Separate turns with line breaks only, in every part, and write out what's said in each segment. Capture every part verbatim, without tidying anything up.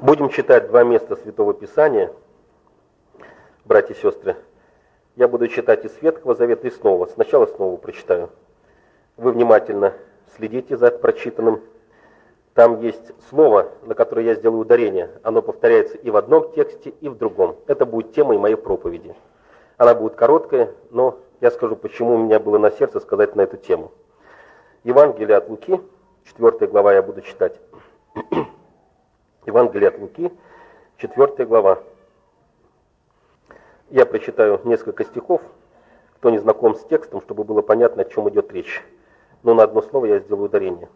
Будем читать два места Святого Писания, братья и сестры. Я буду читать из Ветхого Завета и снова. Сначала снова прочитаю. Вы внимательно следите за прочитанным. Там есть слово, на которое я сделаю ударение. Оно повторяется и в одном тексте, и в другом. Это будет темой моей проповеди. Она будет короткая, но я скажу, почему у меня было на сердце сказать на эту тему. Евангелие от Луки, четвёртая глава я буду читать. Евангелие от Луки, четвёртая глава. Я прочитаю несколько стихов, кто не знаком с текстом, чтобы было понятно, о чем идет речь. Но на одно слово я сделаю ударение.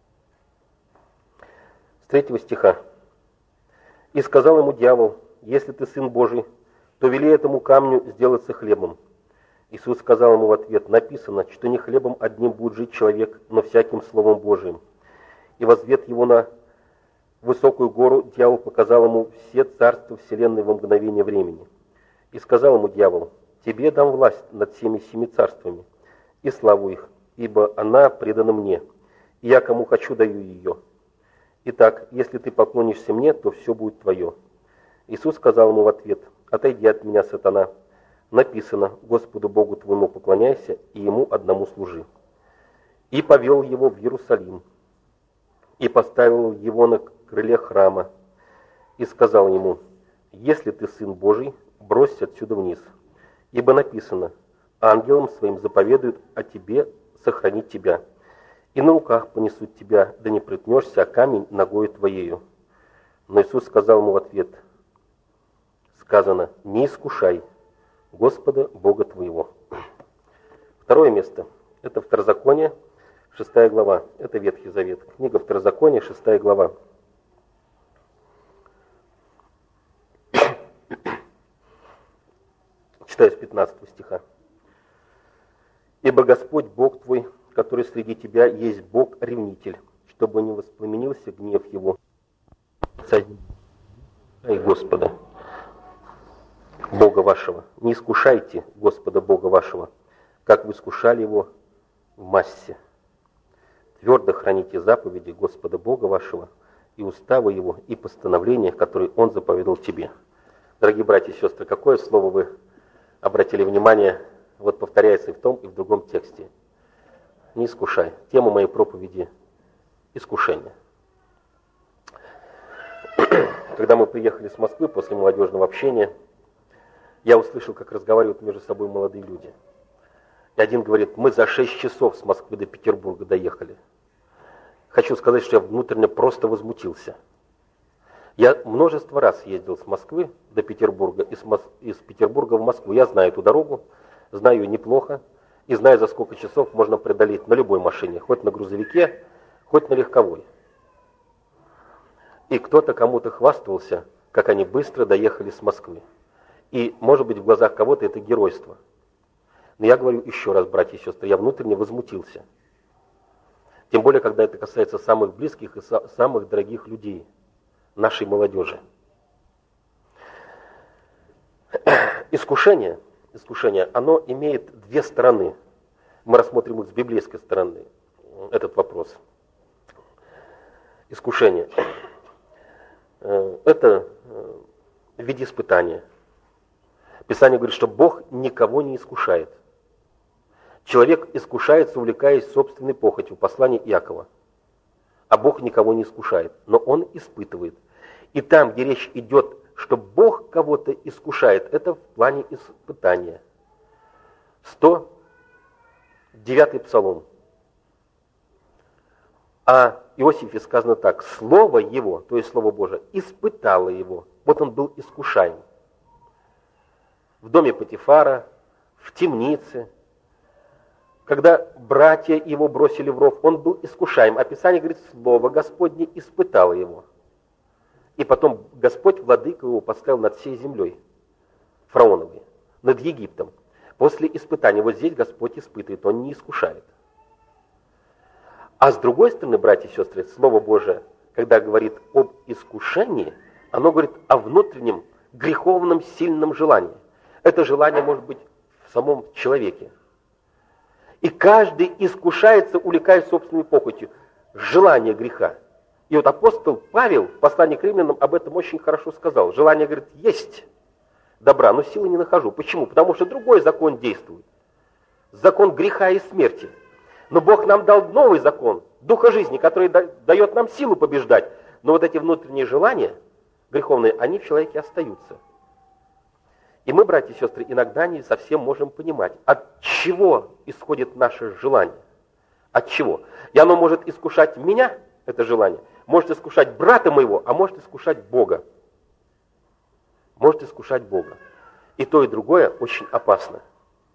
С третьего стиха. «И сказал ему дьявол: если ты сын Божий, то вели этому камню сделаться хлебом. Иисус сказал ему в ответ: написано, что не хлебом одним будет жить человек, но всяким словом Божиим. И возвед его на высокую гору, дьявол показал ему все царства вселенной во мгновение времени. И сказал ему дьявол: тебе дам власть над всеми семи царствами и славу их, ибо она предана мне, и я кому хочу даю ее. Итак, если ты поклонишься мне, то все будет твое. Иисус сказал ему в ответ: отойди от меня, сатана. Написано: Господу Богу твоему поклоняйся, и ему одному служи. И повел его в Иерусалим, и поставил его на крыле храма, и сказал ему: если ты сын Божий, бросься отсюда вниз, ибо написано: ангелам своим заповедуют о тебе сохранить тебя, и на руках понесут тебя, да не приткнешься о камень ногою твоею. Но Иисус сказал ему в ответ: сказано: не искушай Господа Бога твоего. Второе место. Это Второзаконие, шестая глава. Это Ветхий Завет. Книга Второзакония, шестая глава. Читаю с пятнадцатого стиха. «Ибо Господь Бог твой, который среди тебя, есть Бог-ревнитель, чтобы не воспламенился гнев его. Ай Господа, Бога вашего, не искушайте Господа Бога вашего, как вы искушали его в Массе. Твердо храните заповеди Господа Бога вашего и уставы его, и постановления, которые Он заповедал тебе». Дорогие братья и сестры, какое слово вы обратили внимание, вот повторяется и в том, и в другом тексте. Не искушай. Тема моей проповеди – искушение. Когда мы приехали с Москвы после молодежного общения, я услышал, как разговаривают между собой молодые люди. И один говорит: мы за шесть часов с Москвы до Петербурга доехали. Хочу сказать, что я внутренне просто возмутился. Я множество раз ездил с Москвы до Петербурга, и из Петербурга в Москву. Я знаю эту дорогу, знаю ее неплохо, и знаю, за сколько часов можно преодолеть на любой машине, хоть на грузовике, хоть на легковой. И кто-то кому-то хвастался, как они быстро доехали с Москвы. И, может быть, в глазах кого-то это геройство. Но я говорю еще раз, братья и сестры, я внутренне возмутился. Тем более, когда это касается самых близких и самых дорогих людей, нашей молодежи. Искушение, искушение, оно имеет две стороны. Мы рассмотрим их с библейской стороны, этот вопрос. Искушение. Это в виде испытания. Писание говорит, что Бог никого не искушает. Человек искушается, увлекаясь собственной похотью, послание Иакова. А Бог никого не искушает, но Он испытывает. И там, где речь идет, что Бог кого-то искушает, это в плане испытания. сто девятый псалом. О Иосифе сказано так: слово его, то есть слово Божие, испытало его. Вот он был искушаем. В доме Потифара, в темнице. Когда братья его бросили в ров, он был искушаем. А Писание говорит, слово Господне испытало его. И потом Господь, владыка его, поставил над всей землей фараоновой, над Египтом. После испытания, вот здесь Господь испытывает, Он не искушает. А с другой стороны, братья и сестры, Слово Божие, когда говорит об искушении, оно говорит о внутреннем греховном сильном желании. Это желание может быть в самом человеке. И каждый искушается, увлекаясь собственной похотью. Желание греха. И вот апостол Павел в послании к римлянам об этом очень хорошо сказал. Желание, говорит, есть добра, но силы не нахожу. Почему? Потому что другой закон действует. Закон греха и смерти. Но Бог нам дал новый закон, духа жизни, который дает нам силу побеждать. Но вот эти внутренние желания греховные, они в человеке остаются. И мы, братья и сестры, иногда не совсем можем понимать, от чего исходит наше желание. От чего? И оно может искушать меня, это желание, может искушать брата моего, а может искушать Бога. Может искушать Бога. И то, и другое очень опасно.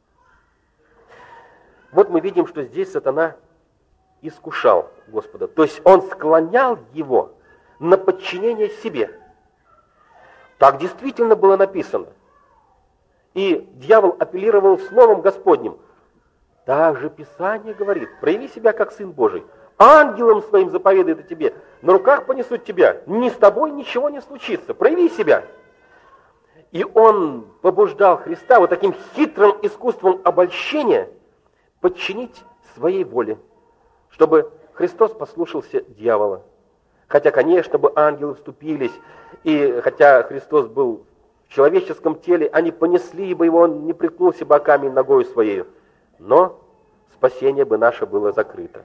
Вот мы видим, что здесь сатана искушал Господа. То есть он склонял его на подчинение себе. Так действительно было написано. И дьявол апеллировал словом Господним. Также Писание говорит, прояви себя как Сын Божий. Ангелом своим заповедует о тебе. На руках понесут тебя. Ни с тобой ничего не случится. Прояви себя. И он побуждал Христа вот таким хитрым искусством обольщения подчинить своей воле, чтобы Христос послушался дьявола. Хотя, конечно, бы ангелы вступились, и хотя Христос был в человеческом теле, они понесли бы его, он не приткнулся бы о камень ногою своей. Но спасение бы наше было закрыто.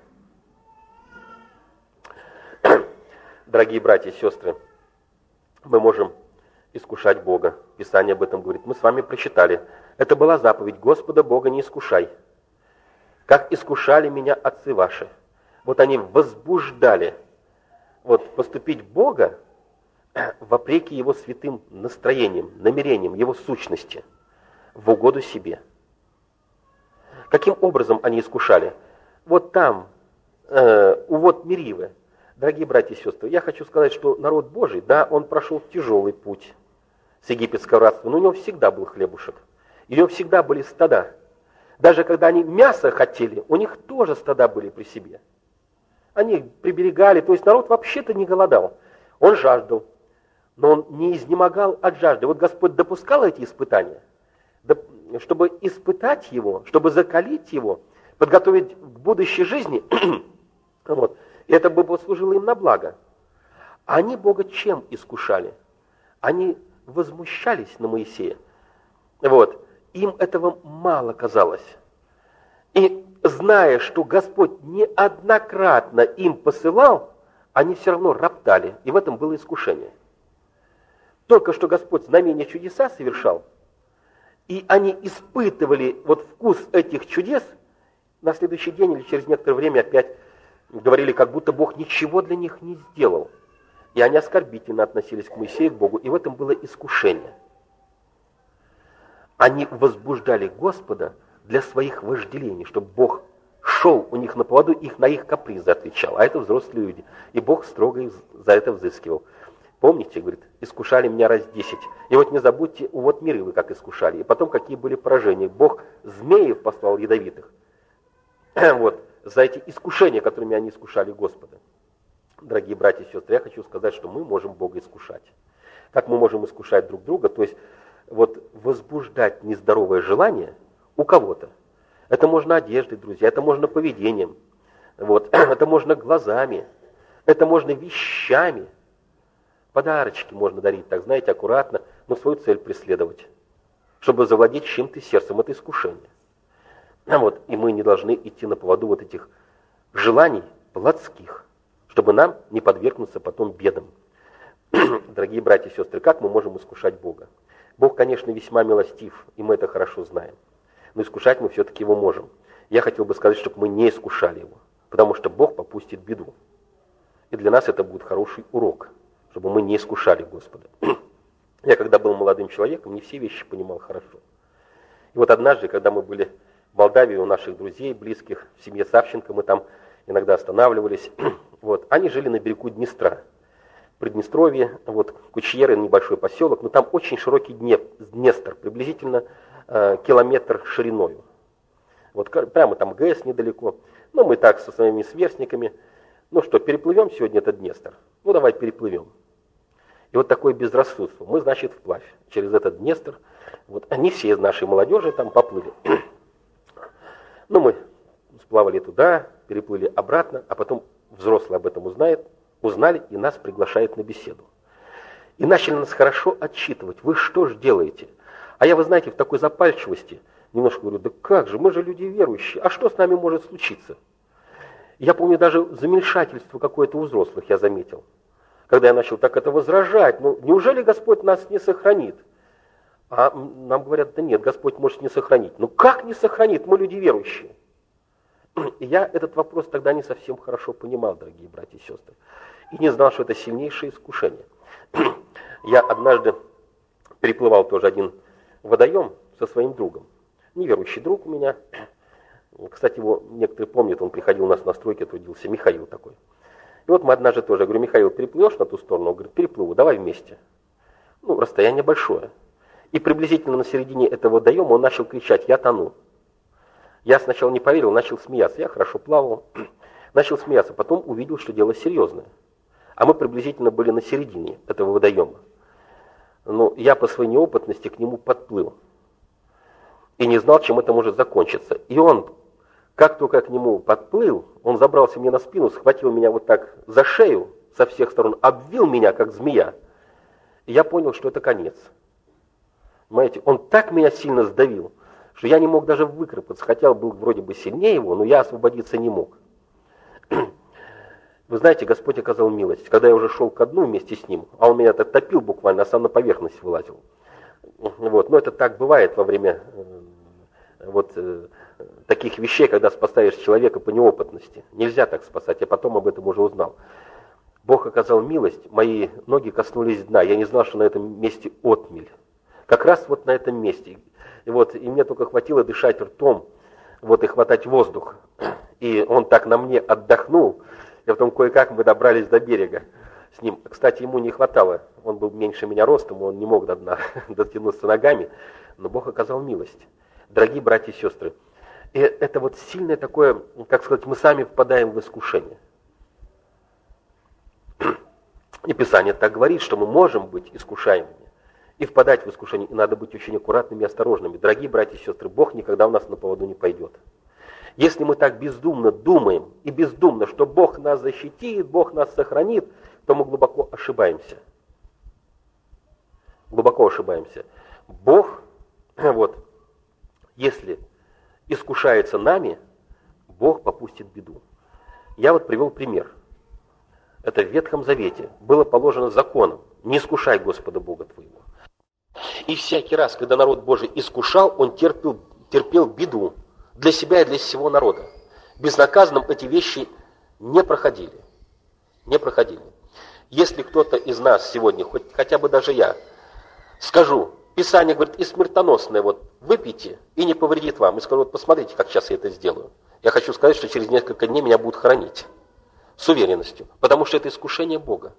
Дорогие братья и сестры, мы можем искушать Бога. Писание об этом говорит. Мы с вами прочитали. Это была заповедь: Господа Бога не искушай. Как искушали меня отцы ваши. Вот они возбуждали вот, поступить Бога вопреки Его святым настроениям, намерениям, Его сущности, в угоду себе. Каким образом они искушали? Вот там, э, у вод Меривы, дорогие братья и сестры, я хочу сказать, что народ Божий, да, он прошел тяжелый путь с египетского рабства, но у него всегда был хлебушек, и у него всегда были стада. Даже когда они мясо хотели, у них тоже стада были при себе. Они приберегали, то есть народ вообще-то не голодал. Он жаждал, но он не изнемогал от жажды. Вот Господь допускал эти испытания, чтобы испытать его, чтобы закалить его, подготовить к будущей жизни. Вот. И это бы послужило им на благо. Они Бога чем искушали? Они возмущались на Моисея. Вот. Им этого мало казалось. И зная, что Господь неоднократно им посылал, они все равно роптали. И в этом было искушение. Только что Господь знамения чудеса совершал, и они испытывали вот вкус этих чудес, на следующий день или через некоторое время опять говорили, как будто Бог ничего для них не сделал. И они оскорбительно относились к Моисею, к Богу, и в этом было искушение. Они возбуждали Господа для своих вожделений, чтобы Бог шел у них на поводу, их на их капризы отвечал. А это взрослые люди. И Бог строго их за это взыскивал. Помните, говорит, искушали меня раз десять. И вот не забудьте, вот миры вы как искушали. И потом какие были поражения. Бог змеев послал ядовитых. Вот, за эти искушения, которыми они искушали Господа. Дорогие братья и сестры, я хочу сказать, что мы можем Бога искушать. Как мы можем искушать друг друга, то есть вот возбуждать нездоровое желание у кого-то. Это можно одеждой, друзья, это можно поведением, вот, это можно глазами, это можно вещами. Подарочки можно дарить, так знаете, аккуратно, но свою цель преследовать, чтобы завладеть чем-то сердцем. Это искушение. Вот, и мы не должны идти на поводу вот этих желаний плотских, чтобы нам не подвергнуться потом бедам. Дорогие братья и сестры, как мы можем искушать Бога? Бог, конечно, весьма милостив, и мы это хорошо знаем. Но искушать мы все-таки Его можем. Я хотел бы сказать, чтобы мы не искушали Его, потому что Бог попустит беду. И для нас это будет хороший урок, чтобы мы не искушали Господа. Я когда был молодым человеком, не все вещи понимал хорошо. И вот однажды, когда мы были в Молдавии у наших друзей, близких, в семье Савченко, мы там иногда останавливались, вот, они жили на берегу Днестра. Приднестровье, вот, Кучьеры, небольшой поселок, но там очень широкий Днестр, приблизительно э, километр шириною. Вот прямо там ГЭС недалеко. Ну, мы так со своими сверстниками, ну что, переплывем сегодня этот Днестр? Ну, давай переплывем. И вот такое безрассудство. Мы, значит, вплавь через этот Днестр. Вот они все из нашей молодежи там поплыли. Ну, мы сплавали туда, переплыли обратно, а потом взрослый об этом узнает, Узнали, и нас приглашают на беседу. И начали нас хорошо отчитывать. Вы что ж делаете? А я, вы знаете, в такой запальчивости немножко говорю, да как же, мы же люди верующие, а что с нами может случиться? Я помню, даже замешательство какое-то у взрослых я заметил. Когда я начал так это возражать, ну неужели Господь нас не сохранит? А нам говорят, да нет, Господь может не сохранить. Ну как не сохранит? Мы люди верующие. И я этот вопрос тогда не совсем хорошо понимал, дорогие братья и сестры. И не знал, что это сильнейшее искушение. Я однажды переплывал тоже один водоем со своим другом. Неверующий друг у меня. Кстати, его некоторые помнят, он приходил у нас на стройке, трудился, Михаил такой. И вот мы однажды тоже, я говорю, Михаил, переплывешь на ту сторону? Он говорит, переплыву, давай вместе. Ну, расстояние большое. И приблизительно на середине этого водоема он начал кричать, я тону. Я сначала не поверил, начал смеяться. Я хорошо плавал, начал смеяться, потом увидел, что дело серьезное. А мы приблизительно были на середине этого водоема. Но я по своей неопытности к нему подплыл. И не знал, чем это может закончиться. И он, как только к нему подплыл, он забрался мне на спину, схватил меня вот так за шею со всех сторон, обвил меня, как змея. И я понял, что это конец. Понимаете, он так меня сильно сдавил, что я не мог даже выкарабкаться, хотя был вроде бы сильнее его, но я освободиться не мог. Вы знаете, Господь оказал милость. Когда я уже шел ко дну вместе с ним, а он меня так топил буквально, а сам на поверхность вылазил. Вот. Но это так бывает во время э, вот, э, таких вещей, когда спасаешь человека по неопытности. Нельзя так спасать, я потом об этом уже узнал. Бог оказал милость, мои ноги коснулись дна, я не знал, что на этом месте отмель. Как раз вот на этом месте. И, вот, и мне только хватило дышать ртом, вот, и хватать воздух. И он так на мне отдохнул, и потом кое-как мы добрались до берега с ним. Кстати, ему не хватало, он был меньше меня ростом, он не мог до дна дотянуться ногами, но Бог оказал милость. Дорогие братья и сестры, и это вот сильное такое, как сказать, мы сами впадаем в искушение. И Писание так говорит, что мы можем быть искушаемыми и впадать в искушение, и надо быть очень аккуратными и осторожными. Дорогие братья и сестры, Бог никогда у нас на поводу не пойдет. Если мы так бездумно думаем и бездумно, что Бог нас защитит, Бог нас сохранит, то мы глубоко ошибаемся. Глубоко ошибаемся. Бог, вот, если искушается нами, Бог попустит беду. Я вот привел пример. Это в Ветхом Завете было положено законом: не искушай Господа Бога твоего. И всякий раз, когда народ Божий искушал, он терпел, терпел беду для себя и для всего народа. Безнаказанным эти вещи не проходили. Не проходили. Если кто-то из нас сегодня, хоть хотя бы даже я, скажу, Писание говорит, и смертоносное, вот выпейте, и не повредит вам. И скажу, вот посмотрите, как сейчас я это сделаю. Я хочу сказать, что через несколько дней меня будут хоронить. С уверенностью. Потому что это искушение Бога.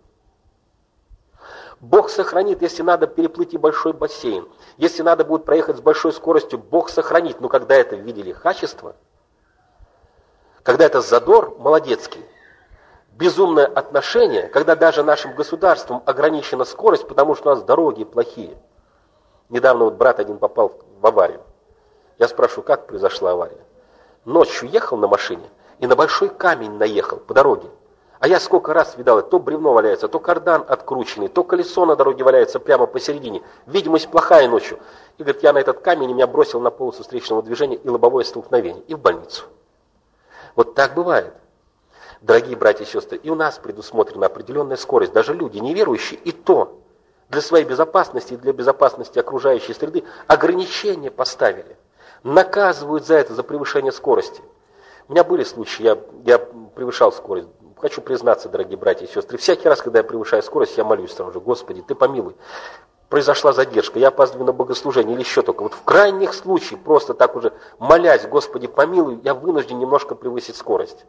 Бог сохранит, если надо переплыть и большой бассейн. Если надо будет проехать с большой скоростью, Бог сохранит. Но когда это в виде лихачества, когда это задор молодецкий, безумное отношение, когда даже нашим государством ограничена скорость, потому что у нас дороги плохие. Недавно вот брат один попал в аварию. Я спрашиваю, как произошла авария? Ночью ехал на машине и на большой камень наехал по дороге. А я сколько раз видал, то бревно валяется, то кардан открученный, то колесо на дороге валяется прямо посередине. Видимость плохая ночью. И говорит, я на этот камень, и меня бросил на полосу встречного движения и лобовое столкновение. И в больницу. Вот так бывает. Дорогие братья и сестры, и у нас предусмотрена определенная скорость. Даже люди неверующие, и то для своей безопасности и для безопасности окружающей среды ограничения поставили. Наказывают за это, за превышение скорости. У меня были случаи, я, я превышал скорость. Хочу признаться, дорогие братья и сестры, всякий раз, когда я превышаю скорость, я молюсь сразу же, Господи, Ты помилуй. Произошла задержка, я опаздываю на богослужение или еще только. Вот в крайних случаях, просто так уже молясь, Господи, помилуй, я вынужден немножко превысить скорость.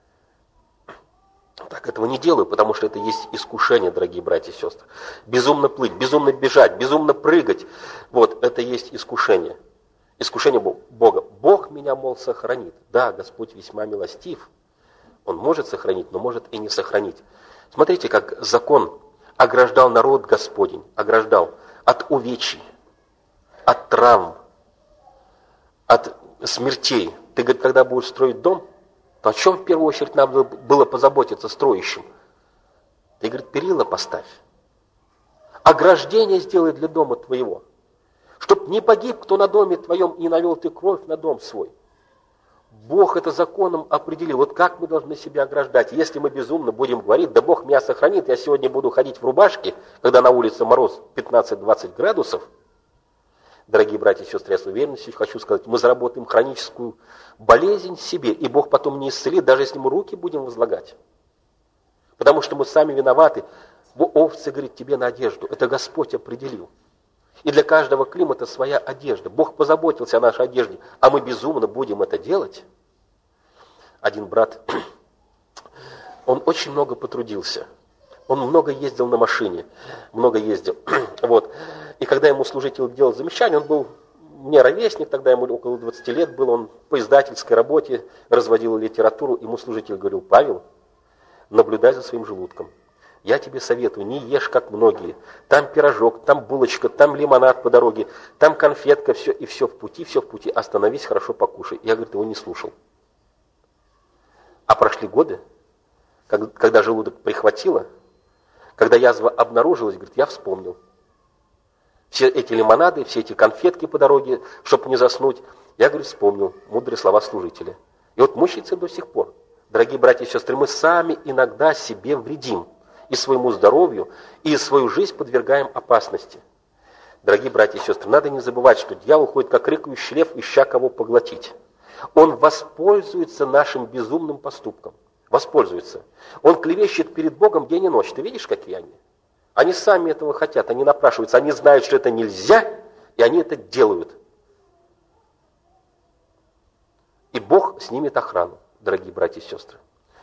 Так этого не делаю, потому что это есть искушение, дорогие братья и сестры. Безумно плыть, безумно бежать, безумно прыгать. Вот, это есть искушение. Искушение Бога. Бог меня, мол, сохранит. Да, Господь весьма милостив. Он может сохранить, но может и не сохранить. Смотрите, как закон ограждал народ Господень, ограждал от увечий, от травм, от смертей. Ты, говорит, когда будешь строить дом, то о чем в первую очередь нам было позаботиться строящим? И говорит, перила поставь. Ограждение сделай для дома твоего. Чтоб не погиб, кто на доме твоем, и не навел ты кровь на дом свой. Бог это законом определил. Вот как мы должны себя ограждать. Если мы безумно будем говорить, да Бог меня сохранит, я сегодня буду ходить в рубашке, когда на улице мороз пятнадцать-двадцать градусов. Дорогие братья и сестры, я с уверенностью хочу сказать, мы заработаем хроническую болезнь себе, и Бог потом не исцелит, даже если мы руки будем возлагать. Потому что мы сами виноваты. Овцы, говорит, тебе на одежду. Это Господь определил. И для каждого климата своя одежда. Бог позаботился о нашей одежде, а мы безумно будем это делать. Один брат, он очень много потрудился. Он много ездил на машине, много ездил. Вот. И когда ему служитель делал замечание, он был мне ровесник, тогда ему около двадцати лет был, он по издательской работе разводил литературу. Ему служитель говорил, Павел, наблюдай за своим желудком. Я тебе советую, не ешь, как многие. Там пирожок, там булочка, там лимонад по дороге, там конфетка, все, и все в пути, все в пути. Остановись, хорошо покушай. Я, говорит, его не слушал. А прошли годы, когда желудок прихватило, когда язва обнаружилась, говорит, я вспомнил. Все эти лимонады, все эти конфетки по дороге, чтобы не заснуть, я, говорит, вспомнил мудрые слова служителя. И вот мучается до сих пор. Дорогие братья и сестры, мы сами иногда себе вредим. И своему здоровью, и свою жизнь подвергаем опасности. Дорогие братья и сестры, надо не забывать, что дьявол ходит как рыкающий лев, ища кого поглотить. Он воспользуется нашим безумным поступком. Воспользуется. Он клевещет перед Богом день и ночь. Ты видишь, какие они? Они сами этого хотят, они напрашиваются, они знают, что это нельзя, и они это делают. И Бог снимет охрану, дорогие братья и сестры.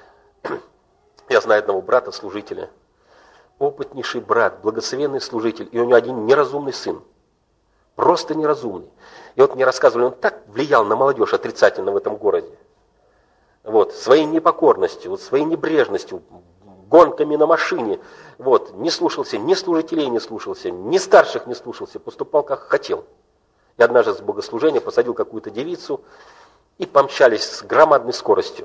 Я знаю одного брата, служителя, опытнейший брат, благословенный служитель, и у него один неразумный сын, просто неразумный. И вот мне рассказывали, он так влиял на молодежь отрицательно в этом городе. Вот, своей непокорностью, вот, своей небрежностью, гонками на машине, вот, не слушался, ни служителей не слушался, ни старших не слушался, поступал как хотел. И однажды с богослужения посадил какую-то девицу, и помчались с громадной скоростью.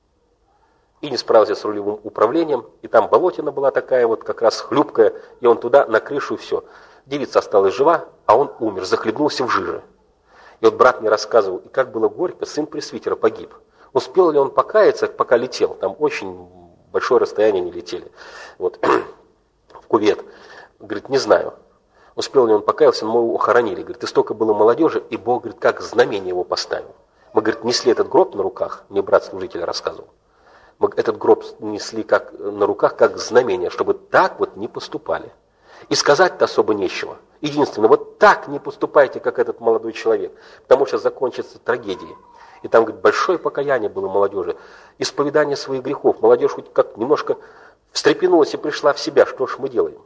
И не справился с рулевым управлением, и там болотина была такая вот как раз хлюпкая, и он туда на крышу и все. Девица осталась жива, а он умер, захлебнулся в жиже. И вот брат мне рассказывал, и как было горько, сын пресвитера погиб. Успел ли он покаяться, пока летел? Там очень большое расстояние не летели. Вот, в кювет. Говорит, не знаю. Успел ли он покаялся, но мы его хоронили. Говорит, и столько было молодежи, и Бог, говорит, как знамение его поставил. Мы, говорит, несли этот гроб на руках, мне брат-служитель рассказывал. Мы этот гроб несли как, на руках как знамение, чтобы так вот не поступали. И сказать-то особо нечего. Единственное, вот так не поступайте, как этот молодой человек, потому что закончится трагедией. И там, говорит, большое покаяние было молодежи, исповедание своих грехов. Молодежь хоть как немножко встрепенулась и пришла в себя. Что ж мы делаем?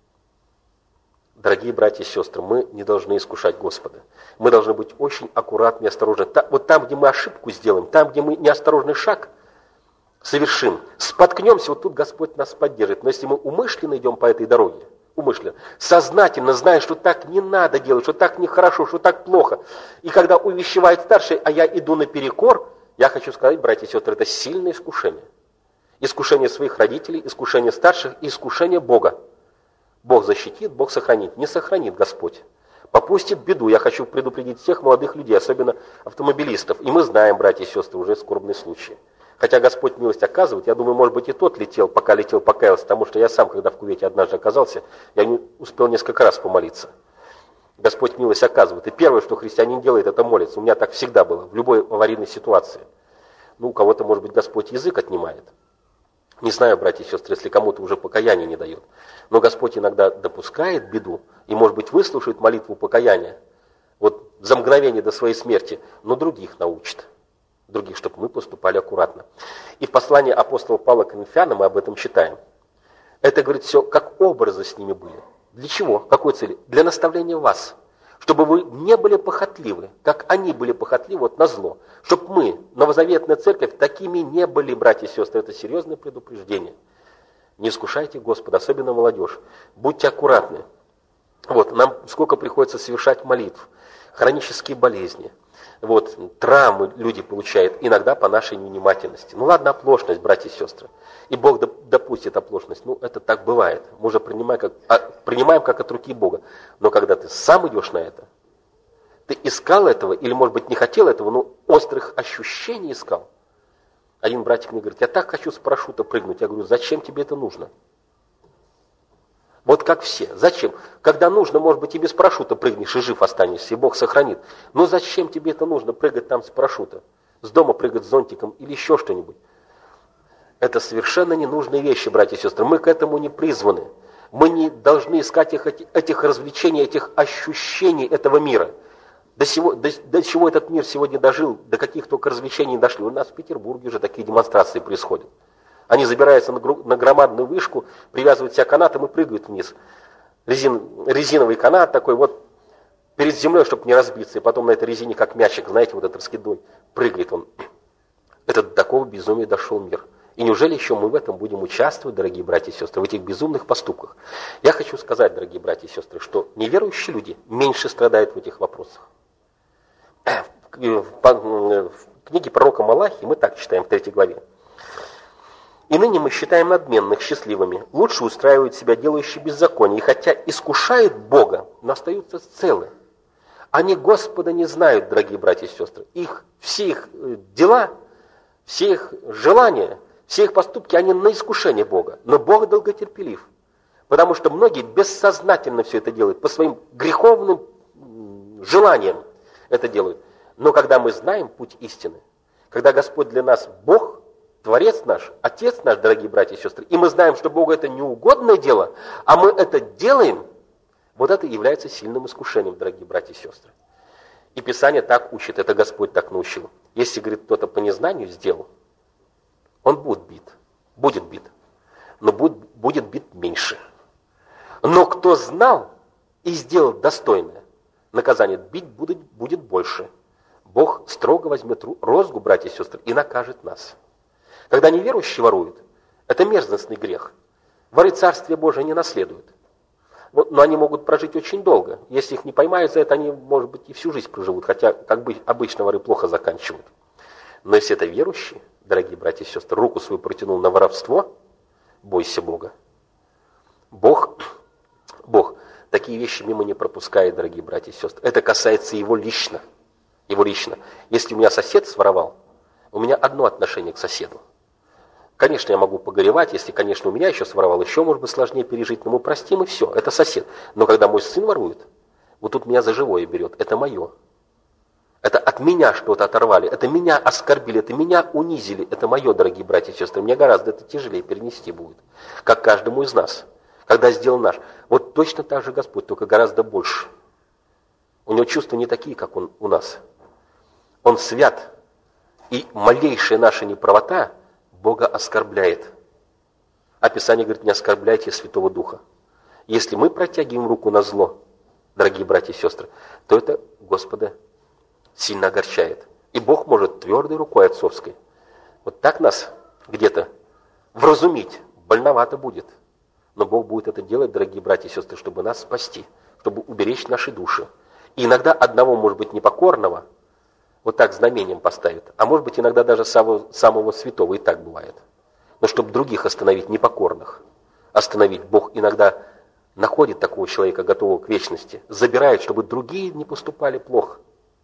Дорогие братья и сестры, мы не должны искушать Господа. Мы должны быть очень аккуратны и осторожны. Вот там, где мы ошибку сделаем, там, где мы неосторожный шаг совершим, споткнемся, вот тут Господь нас поддержит. Но если мы умышленно идем по этой дороге, умышленно, сознательно зная, что так не надо делать, что так нехорошо, что так плохо, и когда увещевает старший, а я иду наперекор, я хочу сказать, братья и сестры, это сильное искушение. Искушение своих родителей, искушение старших и искушение Бога. Бог защитит, Бог сохранит. Не сохранит Господь. Попустит беду. Я хочу предупредить всех молодых людей, особенно автомобилистов. И мы знаем, братья и сестры, уже скорбные случаи. Хотя Господь милость оказывает, я думаю, может быть, и тот летел, пока летел, покаялся, потому что я сам, когда в кювете однажды оказался, я не успел несколько раз помолиться. Господь милость оказывает. И первое, что христианин делает, это молится. У меня так всегда было, в любой аварийной ситуации. Ну, у кого-то, может быть, Господь язык отнимает. Не знаю, братья и сестры, если кому-то уже покаяние не дает. Но Господь иногда допускает беду и, может быть, выслушает молитву покаяния вот за мгновение до своей смерти, но других научит. Других, чтобы мы поступали аккуратно. И в послании апостола Павла к Коринфянам мы об этом читаем. Это, говорит, все как образы с ними были. Для чего? Какой цели? Для наставления вас. Чтобы вы не были похотливы, как они были похотливы вот на зло. Чтобы мы, новозаветная церковь, такими не были, братья и сестры. Это серьезное предупреждение. Не искушайте Господа, особенно молодежь. Будьте аккуратны. Вот, нам сколько приходится совершать молитв. Хронические болезни. Вот, травмы люди получают иногда по нашей невнимательности. Ну ладно, оплошность, братья и сестры. И Бог допустит оплошность. Ну, это так бывает. Мы уже принимаем как, а, принимаем как от руки Бога. Но когда ты сам идешь на это, ты искал этого, или, может быть, не хотел этого, но острых ощущений искал. Один братик мне говорит: я так хочу с парашюта прыгнуть. Я говорю: зачем тебе это нужно? Вот как все. Зачем? Когда нужно, может быть, и без парашюта прыгнешь, и жив останешься, и Бог сохранит. Но зачем тебе это нужно, прыгать там с парашюта? С дома прыгать с зонтиком или еще что-нибудь? Это совершенно ненужные вещи, братья и сестры. Мы к этому не призваны. Мы не должны искать их, этих развлечений, этих ощущений этого мира. До, сего, до, до чего этот мир сегодня дожил, до каких только развлечений дошли. У нас в Петербурге уже такие демонстрации происходят. Они забираются на, гру, на громадную вышку, привязывают себя канатом и прыгают вниз. Резин, резиновый канат такой вот перед землей, чтобы не разбиться. И потом на этой резине, как мячик, знаете, вот этот раскидной, прыгает он. Это до такого безумия дошел мир. И неужели еще мы в этом будем участвовать, дорогие братья и сестры, в этих безумных поступках? Я хочу сказать, дорогие братья и сестры, что неверующие люди меньше страдают в этих вопросах. В книге пророка Малахии мы так читаем в третьей главе. «И ныне мы считаем надменных счастливыми, лучше устраивают себя делающие беззаконие, и хотя искушают Бога, но остаются целы. Они Господа не знают, дорогие братья и сестры. Их, все их дела, все их желания, все их поступки, они на искушение Бога. Но Бог долготерпелив, потому что многие бессознательно все это делают, по своим греховным желаниям это делают. Но когда мы знаем путь истины, когда Господь для нас Бог, Творец наш, Отец наш, дорогие братья и сестры, и мы знаем, что Богу это неугодное дело, а мы это делаем, вот это является сильным искушением, дорогие братья и сестры. И Писание так учит, это Господь так научил. Если, говорит, кто-то по незнанию сделал, он будет бит, будет бит, но будет, будет бит меньше. Но кто знал и сделал достойное наказание, бить будет, будет больше. Бог строго возьмет розгу, братья и сестры, и накажет нас. Когда неверующие воруют, это мерзостный грех. Воры Царствие Божие не наследуют. Но они могут прожить очень долго. Если их не поймают за это, они, может быть, и всю жизнь проживут, хотя, как бы, обычно воры плохо заканчивают. Но если это верующие, дорогие братья и сестры, руку свою протянул на воровство, бойся Бога. Бог, Бог такие вещи мимо не пропускает, дорогие братья и сестры. Это касается его лично. Его лично. Если у меня сосед своровал, у меня одно отношение к соседу. Конечно, я могу погоревать, если, конечно, у меня еще своровал, еще, может быть, сложнее пережить, но мы простим, и все, это сосед. Но когда мой сын ворует, вот тут меня за живое берет, это мое. Это от меня что-то оторвали, это меня оскорбили, это меня унизили, это мое, дорогие братья и сестры. Мне гораздо это тяжелее перенести будет, как каждому из нас, когда сделал наш. Вот точно так же Господь, только гораздо больше. У него чувства не такие, как он, у нас. Он свят, и малейшая наша неправота Бога оскорбляет. А Писание говорит: не оскорбляйте Святого Духа. Если мы протягиваем руку на зло, дорогие братья и сестры, то это Господа сильно огорчает. И Бог может твердой рукой отцовской вот так нас где-то вразумить. Больновато будет. Но Бог будет это делать, дорогие братья и сестры, чтобы нас спасти, чтобы уберечь наши души. И иногда одного, может быть, непокорного вот так знамением поставит, а может быть, иногда даже самого, самого святого, и так бывает. Но чтобы других остановить, непокорных, остановить, Бог иногда находит такого человека, готового к вечности, забирает, чтобы другие не поступали плохо.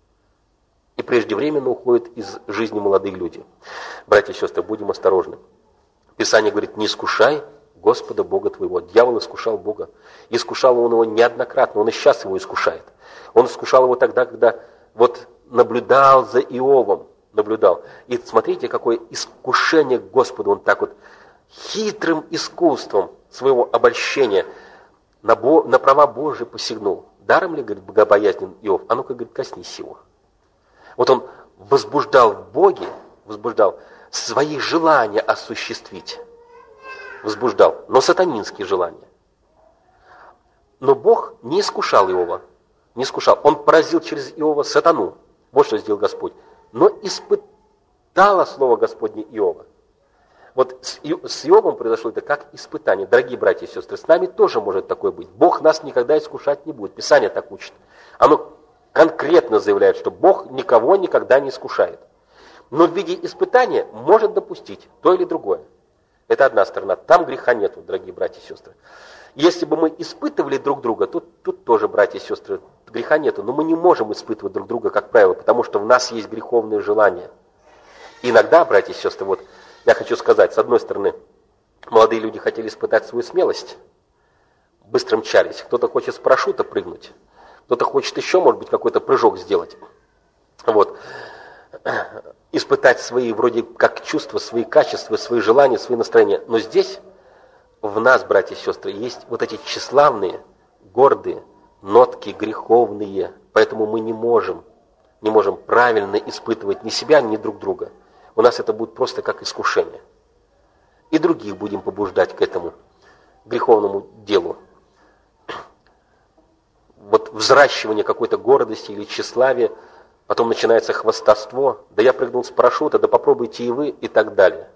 И преждевременно уходят из жизни молодые люди. Братья и сестры, будем осторожны. Писание говорит: не искушай Господа Бога твоего. Дьявол искушал Бога. Искушал он его неоднократно, он и сейчас его искушает. Он искушал его тогда, когда вот наблюдал за Иовом, наблюдал. И смотрите, какое искушение к Господу. Он так вот хитрым искусством своего обольщения на, Бо, на права Божьи посягнул. Даром ли, говорит, богобоязнен Иов? А ну-ка, говорит, коснись его. Вот он возбуждал в Боге, возбуждал свои желания осуществить. Возбуждал, но сатанинские желания. Но Бог не искушал Иова. Не искушал. Он поразил через Иова сатану. Вот что сделал Господь. Но испытало слово Господне Иова. Вот с Иовом произошло это как испытание. Дорогие братья и сестры, с нами тоже может такое быть. Бог нас никогда искушать не будет. Писание так учит. Оно конкретно заявляет, что Бог никого никогда не искушает. Но в виде испытания может допустить то или другое. Это одна сторона. Там греха нету, дорогие братья и сестры. Если бы мы испытывали друг друга, то тут тоже, братья и сестры, греха нету. Но мы не можем испытывать друг друга, как правило, потому что в нас есть греховные желания. И иногда, братья и сестры, вот я хочу сказать, с одной стороны, молодые люди хотели испытать свою смелость, быстро мчались. Кто-то хочет с парашюта прыгнуть, кто-то хочет еще, может быть, какой-то прыжок сделать. Вот. Испытать свои, вроде как, чувства, свои качества, свои желания, свои настроения. Но здесь в нас, братья и сестры, есть вот эти тщеславные, гордые нотки греховные. Поэтому мы не можем, не можем правильно испытывать ни себя, ни друг друга. У нас это будет просто как искушение. И других будем побуждать к этому греховному делу. Вот взращивание какой-то гордости или тщеславия, потом начинается хвастовство, да я прыгнул с парашюта, да попробуйте и вы, и так далее.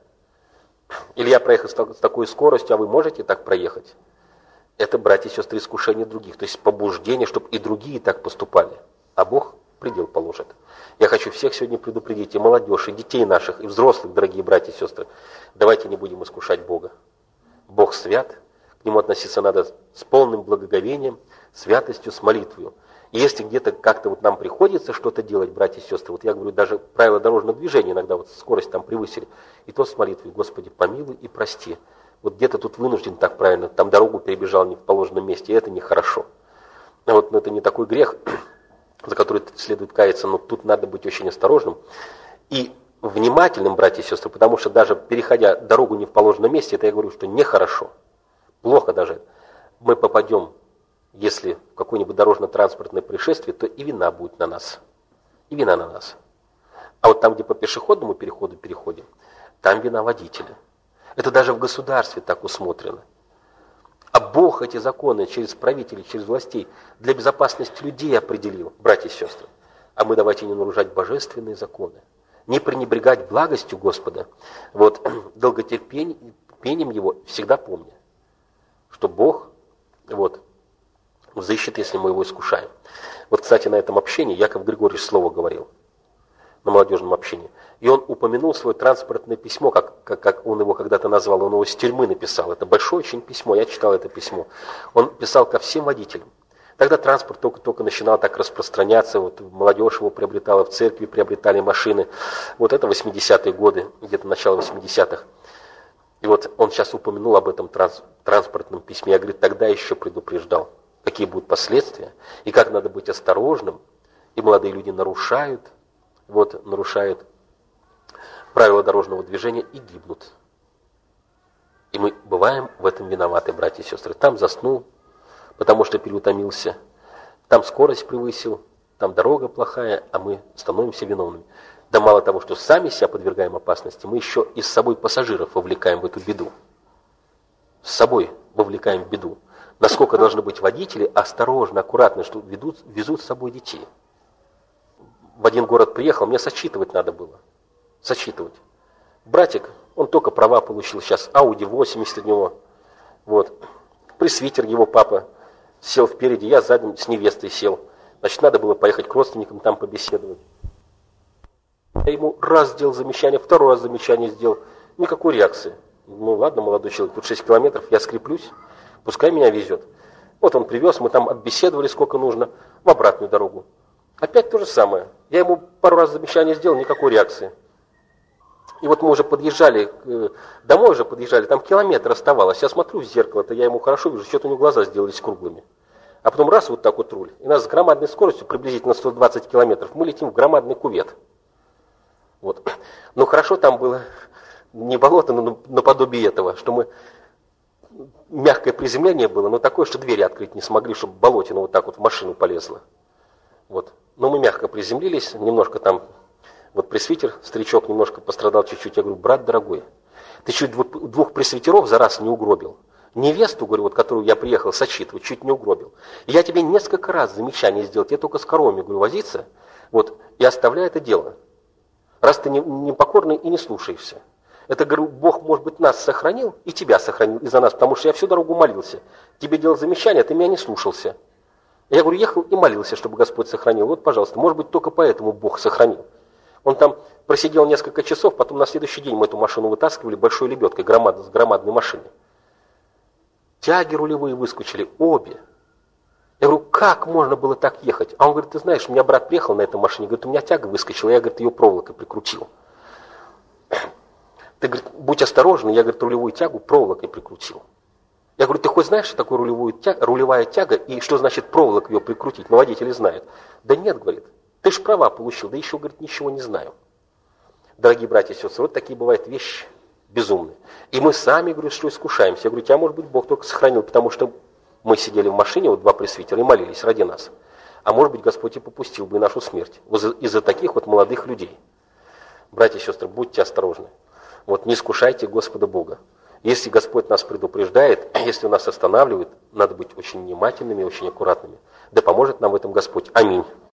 Или я проехал с такой скоростью, а вы можете так проехать? Это, братья и сестры, искушение других, то есть побуждение, чтобы и другие так поступали. А Бог предел положит. Я хочу всех сегодня предупредить, и молодежь, и детей наших, и взрослых, дорогие братья и сестры, давайте не будем искушать Бога. Бог свят, к Нему относиться надо с полным благоговением, святостью, с молитвою. И если где-то как-то вот нам приходится что-то делать, братья и сестры, вот я говорю, даже правила дорожного движения иногда вот скорость там превысили, и то с молитвой: Господи, помилуй и прости. Вот где-то тут вынужден так правильно, там дорогу перебежал не в положенном месте, и это нехорошо. Вот, но это не такой грех, за который следует каяться, но тут надо быть очень осторожным и внимательным, братья и сестры, потому что даже переходя дорогу не в положенном месте, это я говорю, что нехорошо, плохо даже. Мы попадем, если в какое-нибудь дорожно-транспортное происшествие, то и вина будет на нас. И вина на нас. А вот там, где по пешеходному переходу переходим, там вина водителя. Это даже в государстве так усмотрено. А Бог эти законы через правителей, через властей для безопасности людей определил, братья и сестры. А мы давайте не нарушать божественные законы. Не пренебрегать благостью Господа. Вот долготерпением Его всегда помня, что Бог вот, взыщет, если мы Его искушаем. Вот, кстати, на этом общении Яков Григорьевич слово говорил, на молодежном общении. И он упомянул свое транспортное письмо, как, как, как он его когда-то назвал, он его с тюрьмы написал. Это большое очень письмо, я читал это письмо. Он писал ко всем водителям. Тогда транспорт только-только начинал так распространяться, вот молодежь его приобретала, в церкви приобретали машины. Вот это восьмидесятые годы, где-то начало восьмидесятых. И вот он сейчас упомянул об этом транс, транспортном письме. Я, говорит, тогда еще предупреждал, какие будут последствия, и как надо быть осторожным. И молодые люди нарушают, вот, нарушают правила дорожного движения и гибнут. И мы бываем в этом виноваты, братья и сестры. Там заснул, потому что переутомился, там скорость превысил, там дорога плохая, а мы становимся виновными. Да мало того, что сами себя подвергаем опасности, мы еще и с собой пассажиров вовлекаем в эту беду. С собой вовлекаем в беду. Насколько должны быть водители осторожны, аккуратны, что ведут, везут с собой детей. В один город приехал, мне сочитывать надо было. Сочитывать. Братик, он только права получил сейчас, Ауди восемьдесят у него. Вот. Пресвитер его папа сел впереди, я сзади с невестой сел. Значит, надо было поехать к родственникам, там побеседовать. Я ему раз сделал замечание, второй раз замечание сделал. Никакой реакции. Ну ладно, молодой человек, тут шесть километров, я скреплюсь, пускай меня везет. Вот он привез, мы там отбеседовали сколько нужно, в обратную дорогу. Опять то же самое. Я ему пару раз замечание сделал, никакой реакции. И вот мы уже подъезжали, домой уже подъезжали, там километр оставалось. Я смотрю в зеркало-то, я ему хорошо вижу, что-то у него глаза сделались круглыми. А потом раз вот так вот руль. И нас с громадной скоростью, приблизительно сто двадцать километров, мы летим в громадный кювет. Вот. Но хорошо там было не болото, но наподобие этого, что мы... Мягкое приземление было, но такое, что двери открыть не смогли, чтобы болотина вот так вот в машину полезла. Вот. Но мы мягко приземлились, немножко там... Вот пресвитер, старичок, немножко пострадал чуть-чуть. Я говорю, брат дорогой, ты чуть двух, двух пресвитеров за раз не угробил. Невесту, говорю, вот которую я приехал сочитывать, чуть не угробил. И я тебе несколько раз замечание сделал, я только с коровами, говорю, возиться, вот, и оставляй это дело. Раз ты непокорный и не слушаешься. Это, говорю, Бог, может быть, нас сохранил и тебя сохранил из-за нас, потому что я всю дорогу молился. Тебе делал замечание, а ты меня не слушался. Я говорю, ехал и молился, чтобы Господь сохранил. Вот, пожалуйста, может быть, только поэтому Бог сохранил. Он там просидел несколько часов, потом на следующий день мы эту машину вытаскивали большой лебедкой, громад, с громадной машины. Тяги рулевые выскочили, обе. Я говорю, как можно было так ехать? А он говорит, ты знаешь, у меня брат приехал на этой машине, говорит, у меня тяга выскочила, я, говорит, ее проволокой прикрутил. Ты, говорит, будь осторожен, я, говорит, рулевую тягу проволокой прикрутил. Я говорю, ты хоть знаешь, что такое рулевую тяга, рулевая тяга и что значит проволок ее прикрутить? Ну, водители знают. Да нет, говорит, ты же права получил, да еще, говорит, ничего не знаю. Дорогие братья и сестры, вот такие бывают вещи безумные. И мы сами, говорю, что искушаемся. Я говорю, тебя, может быть, Бог только сохранил, потому что мы сидели в машине, вот два пресвитера, и молились ради нас. А может быть, Господь и попустил бы и нашу смерть вот из-за таких вот молодых людей. Братья и сестры, будьте осторожны. Вот не искушайте Господа Бога. Если Господь нас предупреждает, если Он нас останавливает, надо быть очень внимательными, очень аккуратными. Да поможет нам в этом Господь. Аминь.